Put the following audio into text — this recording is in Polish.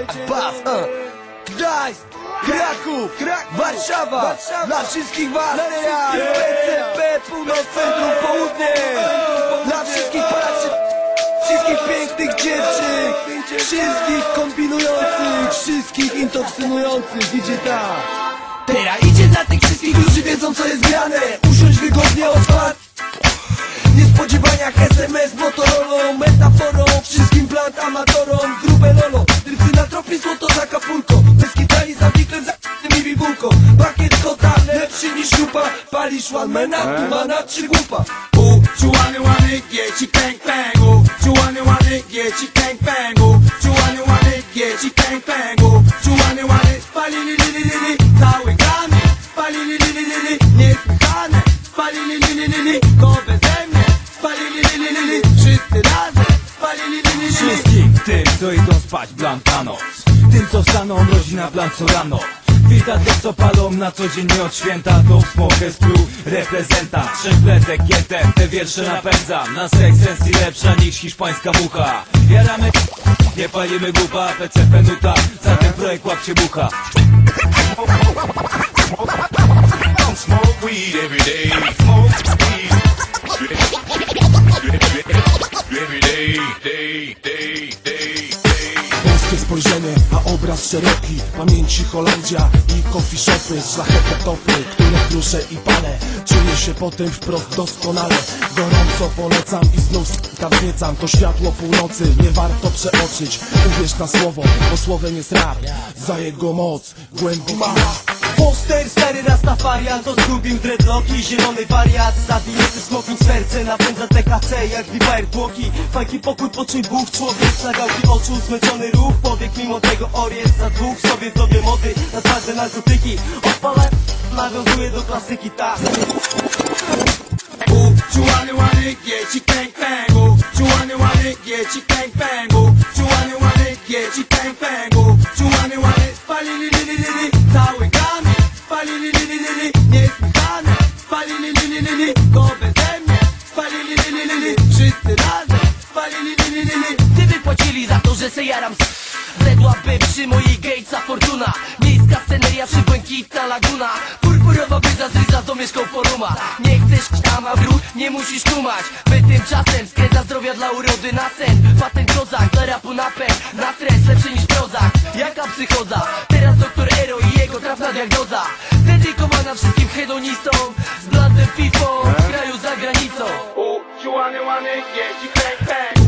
Bas, Gdańsk, Kraków, Warszawa, dla wszystkich was, PCP, północ, centrum, południe, dla wszystkich paraczy, wszystkich pięknych dziewczyn, wszystkich kombinujących, wszystkich intoksynujących, idzie tak. Teraz idzie dla tych wszystkich, którzy wiedzą co jest grane, usiąść wygodnie, otwarte. Niespodziewaniach SMS, Motorolą, metaforą, wszystkim plant amatorom, grube lolo, drywcy na tropie, złoto za kapulko, bez kitali za wiklem, za k***nym i bibułką, pakiet kota, lepszy niż lupa, palisz one-mana, tumana czy głupa. Ciułany łany, gieci pęk pęgu, ciułany łany, gieci pęk pęgu, ciułany łany, gieci pęk pęgu, ciułany łany, spalili li li li li, cały gramy, spalili li li li li, niesłychane, spalili li li li li, go beze mnie, spalili li li li li, wszyscy razem, spalili li li li li. Wszystkim tym, co idą spać blankano, tym, co wstaną rodzina blank co rano. Wita tych, co palą na co dzień nie od święta. To smoke z crew reprezentant, trzech jeden, te wiersze napędzam. Na seksencji lepsza niż hiszpańska mucha. Jaramy, nie palimy głupa, PCP nuta, za ten projekt łapcie bucha. Smoke weed every day. Smoke weed every day, day, day, day. Wąskie spojrzenie, a obraz szeroki. Pamięci Holandia i coffee shopy, szlachetne topy, które kruszę i palę. Czuję się potem wprost doskonale. Gorąco polecam i znów wzniecam to światło północy, nie warto przeoczyć. Uwierz na słowo, bo słowem jest rap. Za jego moc głębi ma. Poster, stary Rastafarian, to zgubił dreadlocki, zielony wariat, zabijety smoking serce, napędza THC jak Viper tłoki, fajki pokój, poczuj Bóg, człowiek, slagałki oczu, zmęczony ruch, powiek mimo tego oriest, za dwóch sobie w dobie mody, na twarze narkotyki, odpala, nawiązuje do klasyki, tak. Ciułany łany, gieci pęk pęgu, ciułany łany, gieci pęk pęgu, ciułany łany, gieci pęk pęgu, ciułany łany, spalili li li li li, cały gramy, spalili li li li li, niesłychane, spalili li li li li, go beze mnie, spalili li li li li, wszyscy razem, spalili li li li li. Gdyby płacili za to, że se jaram zledłaby przy mojej Gatesa fortuna. Miejska sceneria przy błękitna laguna, purpurowa byza zryza domieszkał foruma. Nie chcesz tam, a wrót, nie musisz kumać. My tymczasem skręta zdrowia dla urody na sen. Patent kozak, dla rapu napęd, na stres lepszy niż prozak. Jaka psychoza, teraz doktor Ero i jego trafna diagnoza. Dedykowana wszystkim hedonistom z bladem fifą w kraju za granicą. Ciułany łany, gieci pęk pęk.